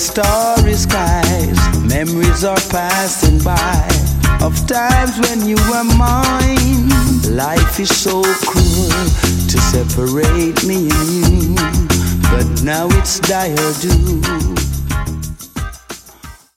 starry skies. Memories are passing by of times when you were mine. Life is so cruel to separate me and you, but now it's dire doom.